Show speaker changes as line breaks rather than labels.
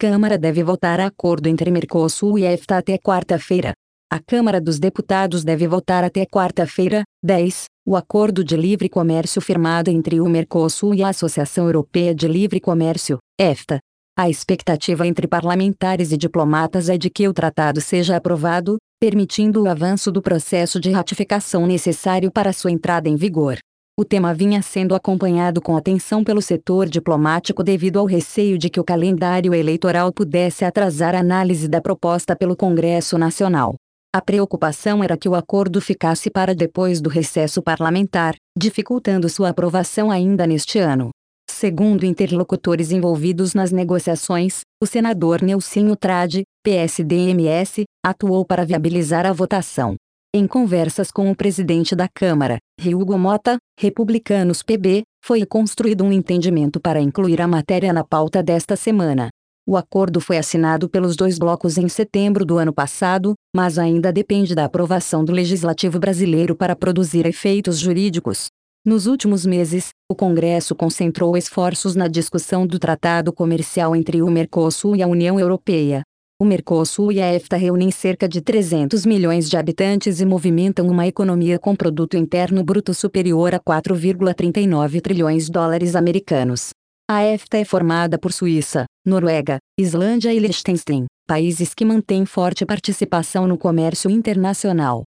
Câmara deve votar acordo entre Mercosul e EFTA até quarta-feira. A Câmara dos Deputados deve votar até quarta-feira, 10, o acordo de livre comércio firmado entre o Mercosul e a Associação Europeia de Livre Comércio, EFTA. A expectativa entre parlamentares e diplomatas é de que o tratado seja aprovado, permitindo o avanço do processo de ratificação necessário para sua entrada em vigor. O tema vinha sendo acompanhado com atenção pelo setor diplomático devido ao receio de que o calendário eleitoral pudesse atrasar a análise da proposta pelo Congresso Nacional. A preocupação era que o acordo ficasse para depois do recesso parlamentar, dificultando sua aprovação ainda neste ano. Segundo interlocutores envolvidos nas negociações, o senador Nelsinho Trade, PSD-MS, atuou para viabilizar a votação. Em conversas com o presidente da Câmara, Hugo Mota, republicanos PB, foi construído um entendimento para incluir a matéria na pauta desta semana. O acordo foi assinado pelos dois blocos em setembro do ano passado, mas ainda depende da aprovação do Legislativo brasileiro para produzir efeitos jurídicos. Nos últimos meses, o Congresso concentrou esforços na discussão do tratado comercial entre o Mercosul e a União Europeia. O Mercosul e a EFTA reúnem cerca de 300 milhões de habitantes e movimentam uma economia com produto interno bruto superior a 4,39 trilhões de dólares americanos. A EFTA é formada por Suíça, Noruega, Islândia e Liechtenstein, países que mantêm forte participação no comércio internacional.